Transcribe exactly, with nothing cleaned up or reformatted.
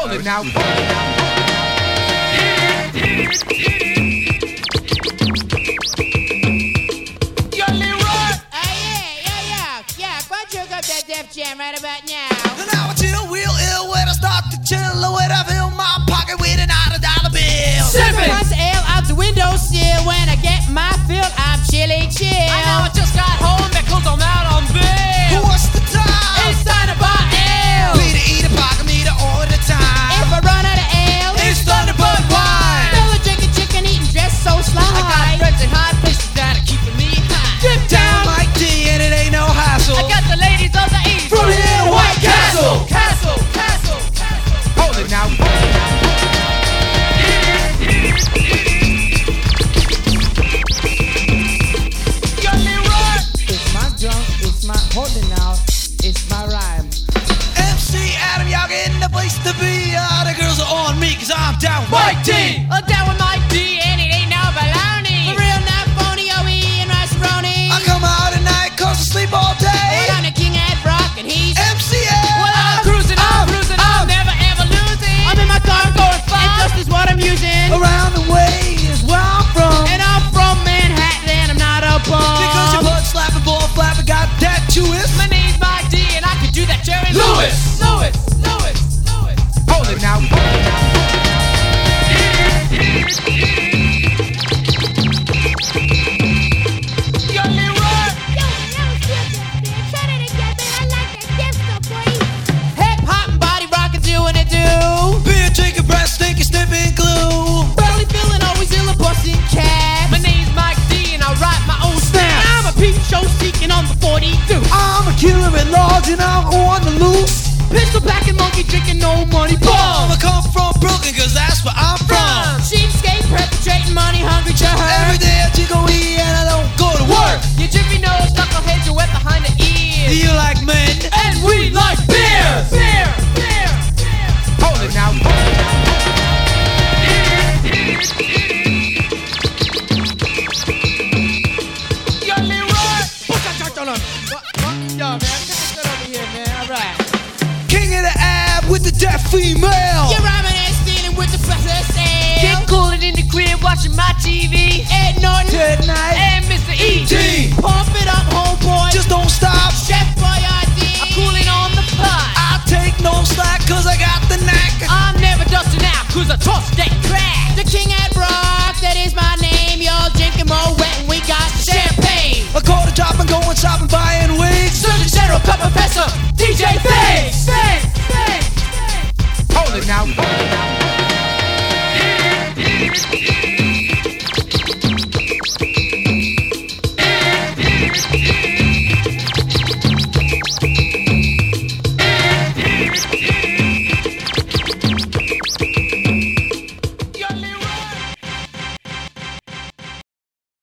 Hold it now. Hold it now. That Def Jam right about now. And now I chill real ill when I start to chill when I fill my pocket with an out of dollar bill. Sipping pints of ale out the windowsill. When I get my fill, I'm chilly chill. I know I just got home because I'm out on bail. What's the time? It's time to buy ale. Me to eat a pocket, me to all the time. If I run out of ale, it's Thunderbird wine. Still a drinking chicken, eating dressed so sly. I got friends in high places that are keeping me high. Dip Down like D and it ain't no hassle. I got the ladies of the east. From here to White Castle. Castle, castle, castle. Hold it now. It's my drum, it's my holding out, it's my rhyme. M C Adam, y'all getting the place to be. All the girls are on me cause I'm down with Mike Mike D. D. I'm down with Mike D and it ain't no baloney. For real, not phony, O E and Rice-A-Roni. I come out at night cause I sleep all day. Well, I'm the king at rock and he's M C A. Well, I'm cruising, I'm cruising, I'm never ever losing. I'm in my car, I'm going fast, and just is what I'm using. Around the way is where I'm from. And I'm from Manhattan, and I'm not a bum. Because your butt slapping, ball flapping, got that Jewish. My name's Mike D and I can do that Jerry Lewis. Lewis, Lewis, Lewis. Hold it now. Hip hop and body rockin' doing it do. Beer drinking, breath stinking, sniffing glue. Barely feeling always ill, a busting cat. My name's Mike D and I write my own And stamp. I'm a peep show seeking on the forty-two. I'm a killer at large and I'm on the loose. Pistol packing monkey drinking no money Bomb, bomb. I come from Brooklyn cause that's where I'm from. Cheapskate perpetrating money hungry to Every her. day I jiggle weed and I don't go to work. Your jiffy nose knuckleheads are wet behind the ears. You like men? And we like beer. Beer, beer, beer. Hold it now. Yo, man, get over here, man. All right. King of the ab with the deaf female. You're rhyming and stealing with the process Get sale. coolin' in the crib watching my T V. Ed Norton Tonight, And Mister E. T. pump it up, homeboy. Just don't stop. Chef Boyardee. I'm coolin' on the pot. I take no slack cause I got the knack. I'm never dusting out cause I toss that crack. The king at rock, that is my name. Y'all drinking more wet and we got champagne. I call the drop and going shopping, buying wigs. Surgeon General, Cup Professor, D J Faze. Faze, Faze, Faze. Hold it now.